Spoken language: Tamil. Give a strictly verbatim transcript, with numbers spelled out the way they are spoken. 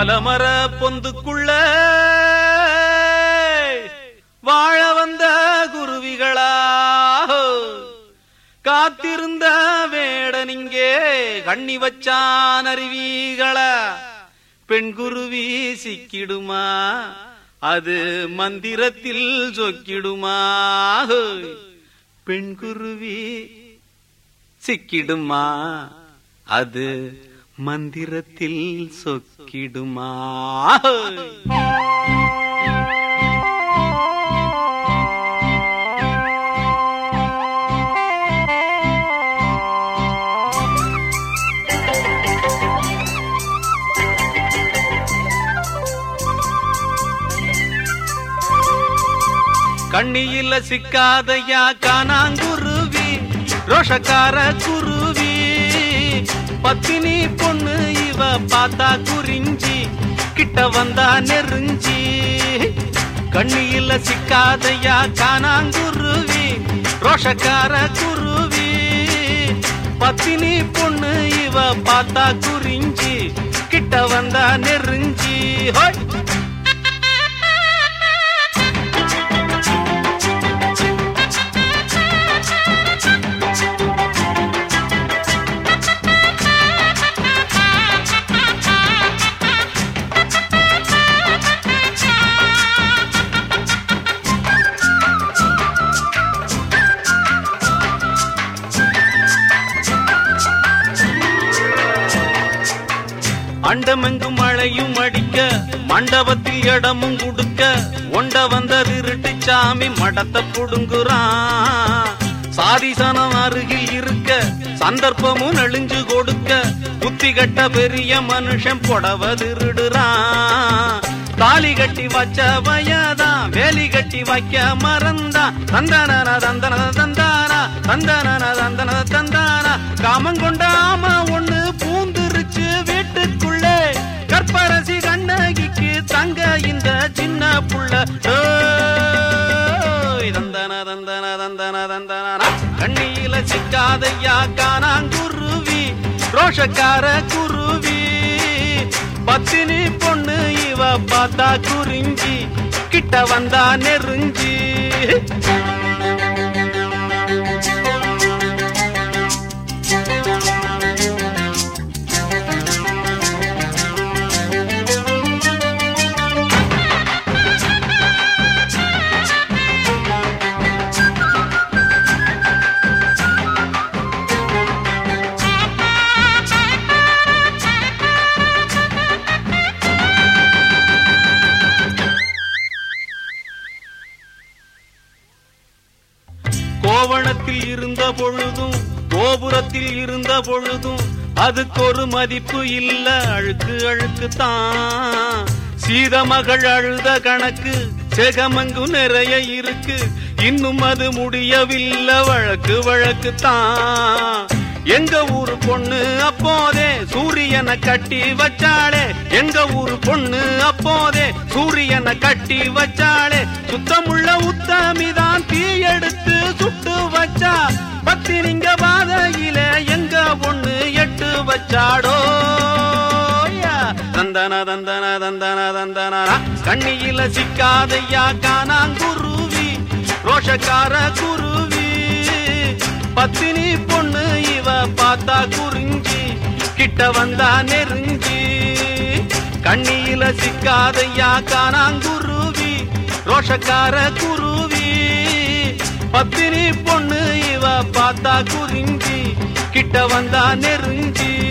ஆலமர பொந்துக்குள்ள வாழ வந்த குருவிகளா காத்திருந்த வேடனிங்கே கண்ணி வச்சான் அருவிகளா பெண் குருவி சிக்கிடுமா அது மந்திரத்தில் சொக்கிடுமா பெண் குருவி சிக்கிடுமா அது மந்திரத்தில் சொக்கிடுமா கண்ணியில சிக்காதையா காணாங்குருவி ரோஷக்கார குருவி பத்தினி பொண்ணு இவ பார்த்தா குறிஞ்சி கிட்ட வந்தா நெருஞ்சி கண்ணியில சிக்காதையா காணாங்குருவி ரோஷக்கார குருவி பத்தினி பொண்ணு இவ பார்த்தா குறிஞ்சி கிட்ட வந்தா நெருஞ்சி ஹோய் அண்டமெங்கும் மழையும் அடிக்க மண்டபத்தில் இடமும் குடுக்க ஒண்ட வந்த திருட்டு சாமி மடத்தை புடுங்குறான் சாதிசனம் அருகில் இருக்க சந்தர்ப்பமும் நெளிஞ்சு கொடுக்க புத்தி கட்ட பெரிய மனுஷன் புடவ திருடுறான் தாலி கட்டி வச்ச வயதான் வேலி கட்டி வைக்க மறந்தான் தந்தன தந்தன தந்தானா தந்தன தந்தன தந்தானா காமங்கொண்டாம ஒண்ணு பூந்துருச்சு வீட்டுக்குள்ளே கற்பரசி கண்ணகிக்கு தங்க இந்த சின்ன புள்ள தந்தன தந்தன தந்தன தந்தன கண்ணியில சிக்காதையா காணாங்குருவி ரோஷக்கார குருவி பத்தினி பொண்ணு இவ பார்த்தா குறிஞ்சி கிட்ட வந்தா நெருஞ்சி கோவணத்தில் இருந்த பொழுதும் கோபுரத்தில் இருந்த பொழுதும் அதுக்கு ஒரு மதிப்பு இல்ல அழுக்கு அழுக்கு தான் சீத மகள் அழுத கணக்கு செகமங்கு நிறைய இருக்கு இன்னும் அது முடியவில்லை வழக்கு வழக்கு தான் எங்க ஊரு பொண்ணு அப்போதே சூரியனை கட்டி வச்சாளே எங்க ஊரு பொண்ணு அப்போதே சூரியனை கட்டி வச்சாளே சுத்தமுள்ள உத்தமிதான் தீ எடுத்து சுட்டு வச்சா பத்தினிங்க பாதையில எங்க பொண்ணு எட்டு வச்சாடோ தந்தன தந்தன தந்தன தந்தன கண்ணியில சிக்காதையா காணாங்குருவி ரோஷக்கார குருவி பத்தினி பொண்ணு இவ பார்த்தா குறிஞ்சி கிட்ட வந்தா நெருஞ்சி கண்ணியில சிக்காதையா காணாங்குருவி ரோஷக்கார குருவி பத்தினி பொண்ணு இவ பார்த்தா குறிஞ்சி கிட்ட வந்தா நெருஞ்சி